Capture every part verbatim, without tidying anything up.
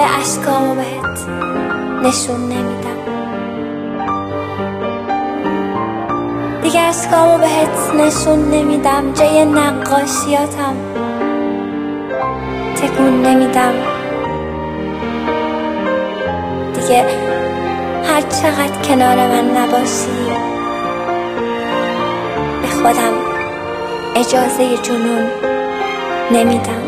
اشکامو بهت نشون نمیدم، دیگه اشکامو بهت نشون نمیدم، جای نقاشیاتم تکون نمیدم، دیگه هر چقدر کنار من نباشی به خودم اجازه جنون نمیدم.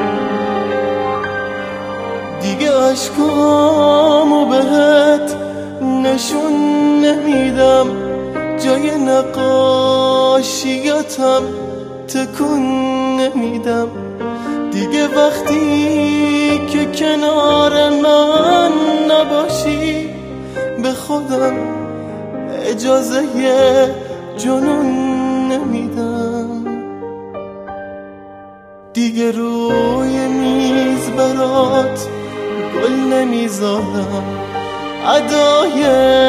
دیگه اشکامو بهت نشون نمیدم، جای نقاشیاتم تکون نمیدم، دیگه وقتی که کنار من نباشی به خودم اجازه جنون نمیدم. دیگه روی میز برات گل نمیذارم، ادای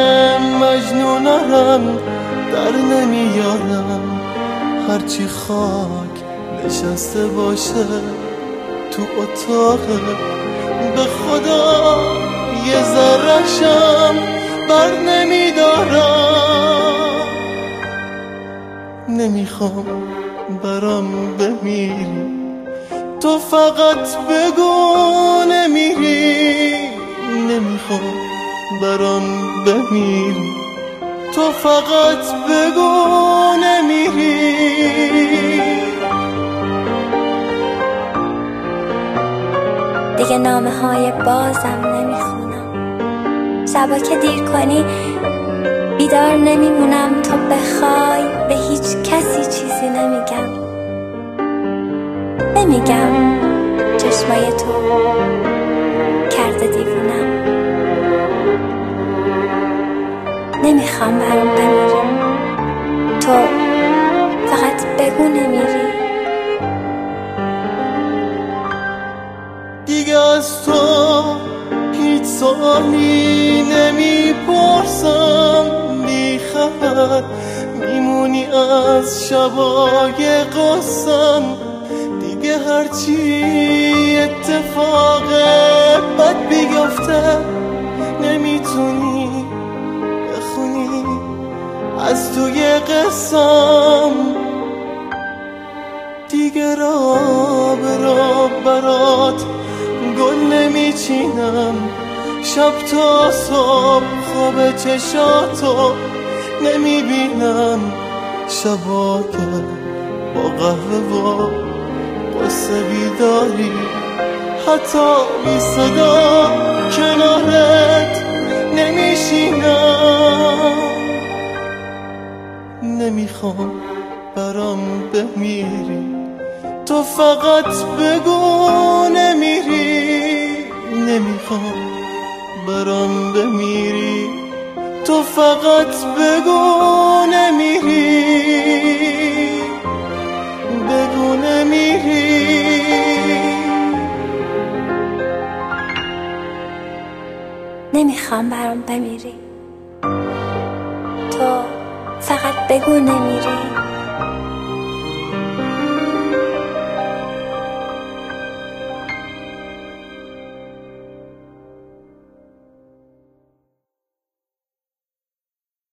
مجنونم در نمیارم، هرچی خاک نشسته باشه تو اتاقه به خدا یه ذره‌شم بر نمیدارم. نمیخوام برام بمیری، تو فقط بگو نمیری. نمیخوام برام بمیری، تو فقط بگو نمیری. دیگه نامه های بازم نمیخونم، شبا که دیر کنی بیدار نمیمونم، تو بخوای به هیچ کسی چیزی نمیگم، نمیگم چشمای تو کرده دیوونم. نمیخوام برام بمیری، تو فقط بگو نمیری. دیگه از تو هیچ سوالی نمیپرسم، بی خبر میمونی از شبای قصم، دیگه هرچی اتفاق بد بیفته نمیتونی بخونی از توی قصم. دیگه را به را برات گل نمیچینم، شب تا صبح خواب چشاتو نمیبینم، شبا که با قهوه و قصه بیداری حتی بی صدا کنارت نمیشینم. نمیخوام برام بمیری، تو فقط بگو نمیری. نمیخوام برام بمیری، تو فقط بگو نمیری. بگو نمیری. نمیخوام برام بمیری، تو فقط بگو نمیری.